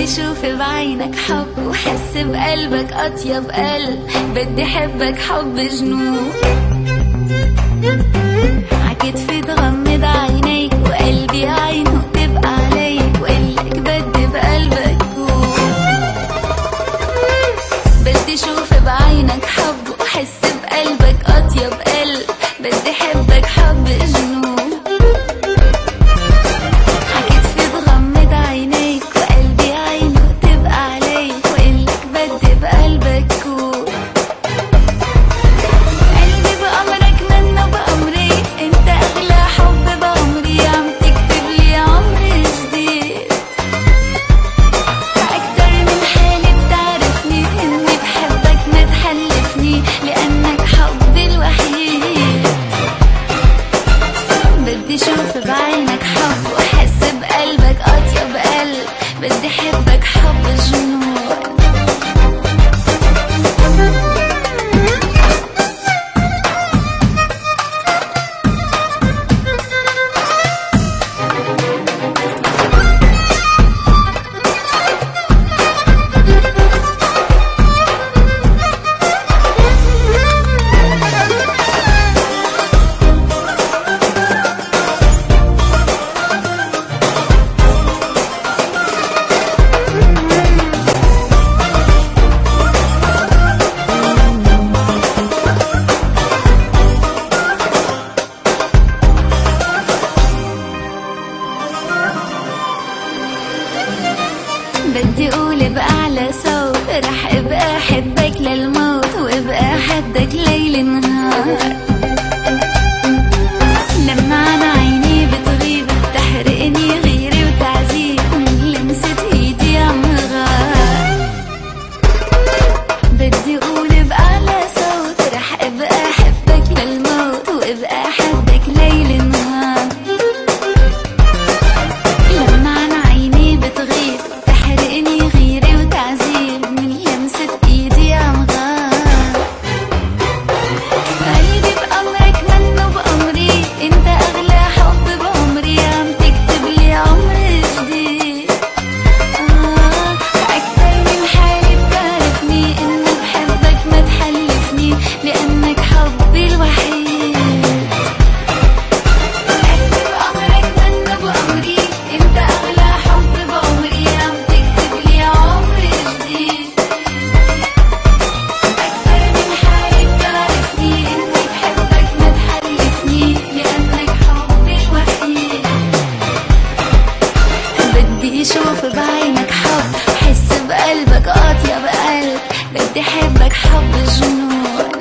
بدي شوف بعينك حب وحس بقلبك أطيب قلب. بدي حبك حب جنون، عكتفي تغمض عينيك وقلبي عينه تبقى عليك وقلك بدي بقلبك كون. بدي شوف بعينك حب وحس بقلبك أطيب قلب. بدي حبك حب جنون، شوف بعينك حب وحس بقلبك أطيب قلب. بدي حبك حب جنون. بدي اقول بأعلى صوت رح ابقى احبك للموت وابقى حدك ليل نهار. لما عن عيني بتغيب بتحرقني غيري وتعذيب من لمسة ايدي عم غار. بدي اقول بأعلى صوت رح ابقى احبك للموت وابقى حدك ليل نهار. لما عن عيني بتغيب تحرقني غيري وتعذيب من لمسة ايدي عم غار. قلبي بأمرك منه بأمري، انت اغلى حب بعمري عم تكتب لي عمر جديد. اكتر من حالي بتعرفني انه بحبك ما تحلفني لانك حبي الوحيد. قلبي بأمرك منه بأمري، انت اغلى حب بعمري عم تكتب لي عمر جديد. اكتر من حالي بتعرفني اني بحبك ما تحلفني لانك حبي الوحيد. بدي اشوف بعينك حب حس بقلبك اطيب قلب. بدي حبك حب جنون.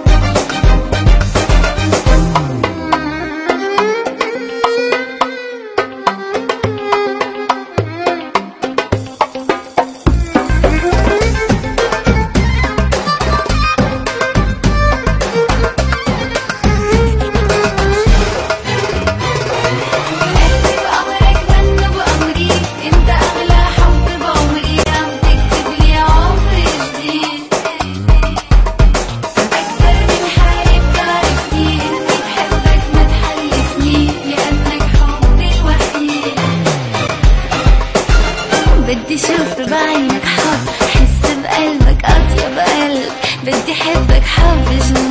بدي شوف بعينك حب حس بقلبك أطيب قلب. بدي حبك حب جنون.